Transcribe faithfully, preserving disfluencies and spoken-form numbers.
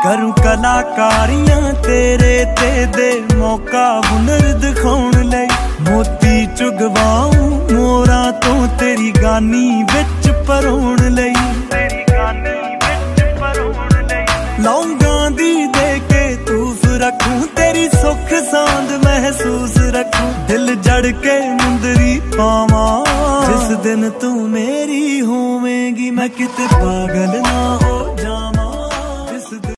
करूं कलाकारियां तेरे ते दे मौका हुनर दिखाउण लई मोती चुगवाऊं मोरा तो तेरी गानी विच परोण लई तेरी गानी विच परोण लई लौंगां दी दे के तूफ रखूं तेरी सुख सांद महसूस रखूं दिल जड़ के मुंदरी पावां जिस दिन तू मेरी होवेंगी मैं किते पागल ना हो जावां।